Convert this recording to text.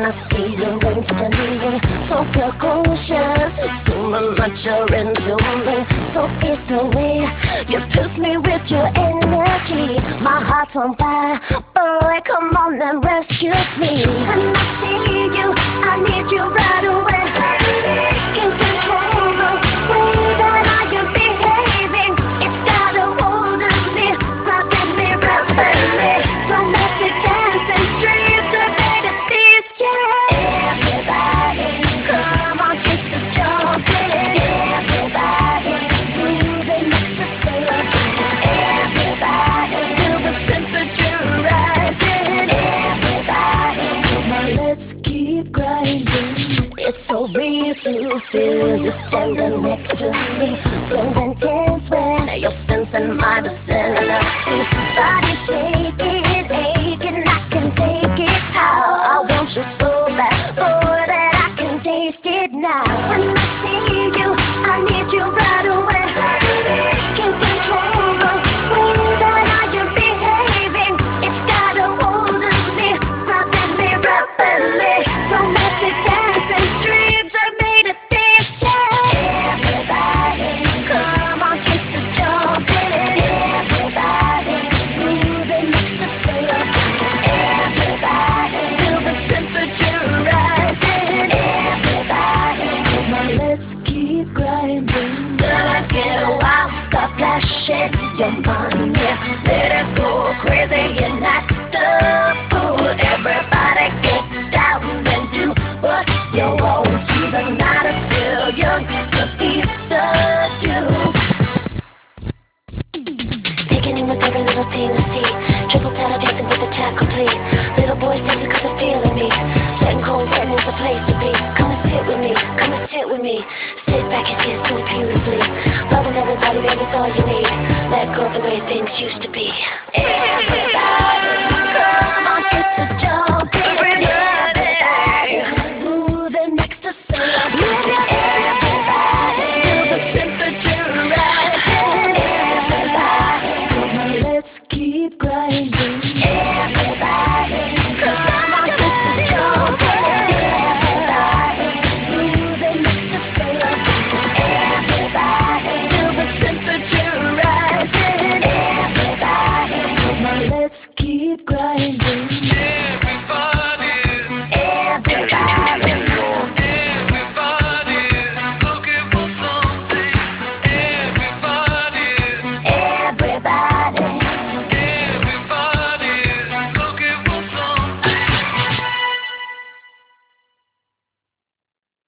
I see you instantly. So precocious, too much you're into me. So easily, you pierce me with your energy. My heart's on fire, boy, come on and rescue me. When I see you, I need you right away. Can't control the way that I am behaving. It's got a hold of me, rocking me, rapping me. Romantic dancing streets are made of these, yeah. Everybody, come on, get to jumping. Everybody, moving makes us feel good. Everybody, feel the temperature rising. Everybody, come on, let's keep grinding. It's so real to feel you standing next to me. Feels intense when you're sensing my vicinity. Body shaking, aching, I can take it. How I want you so bad, boy, that I can taste it now. When I see you, I need you right away. Can't control the way that I am behaving. It's got a hold of me, rocking me, rapidly. Romantic dancing streets are made of this, yeah. Everybody, come on, get to jumping. Everybody, moving makes us feel good. Everybody, feel the temperature rising. Everybody, come on, let's keep grinding. Gonna get wild, start flashing your money. Let it go crazy and act the fool. Everybody get down and do what you want to. The night is still young, so be the dude. Taking in with every little thing I see. Triple tap dancing with the chat complete. Little boys dancing cause they're feeling me. Getting cold, getting is the place to be. Come and sit with me, come and sit with me. Sit back and kiss me beautifully. Loving everybody, baby's all you need. Let go of the way things used to be. Everybody.